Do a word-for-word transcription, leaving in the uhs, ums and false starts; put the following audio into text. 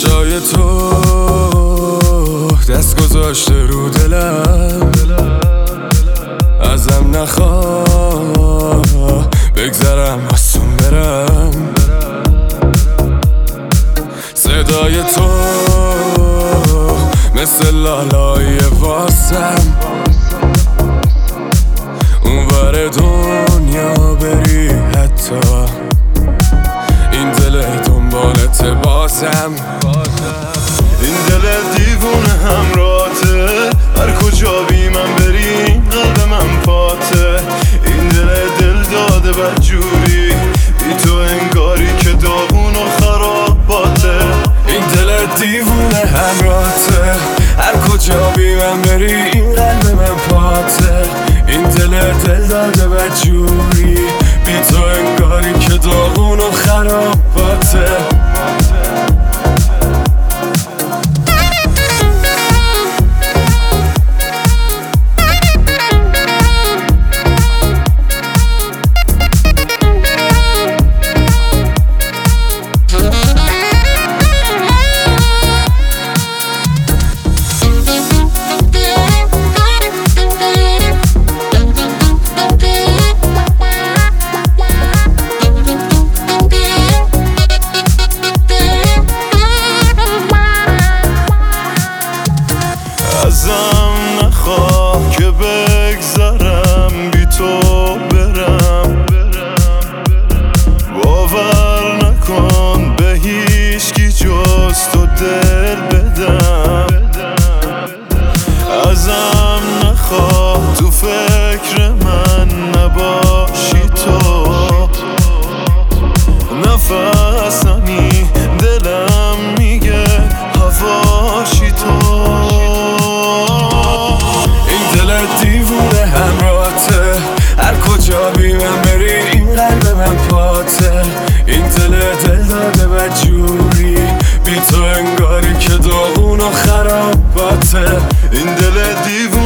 جای تو دست گذاشته رو دلم، ازم نخواه بگذرم آسون برم. صدای تو مثل لالای واسم، اون ور دنیا بری حتی این دل دنبالت بازم. این دل دیوونه همراته، هر کجا بی من بری قلب من پاته. این دل دل داده بدجوری، بی تو انگاری که داغون و خراباته. این دل دیوونه همراته، هر کجا بی من بری این قلب من پاته. این دل دل داده بدجوری، بی تو انگاری که داغون و خراباته. ازم نخواه که بگذرم بی تو برم، باور نکن به هیچکی جز تو دل بدم. ازم نخواه تو فکر من نباشی تو، نفسمی دلم میگه هواشی تو. دیوونه همراته، هر کجا بی من بری این قلب من پاته. این دل دل داده بدجوری، بی تو انگاری که داغون و خراباته. این دل دیوونه